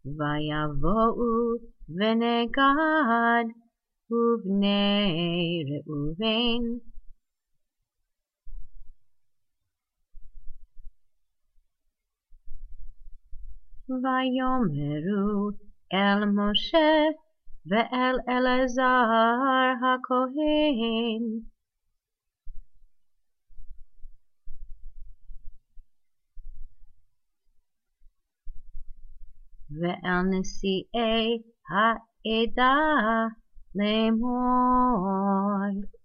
ויבואו בני גד ובני ראובן ויאמרו אל משה ואל אלעזר הכהן ואל נשיאי העדה לאמור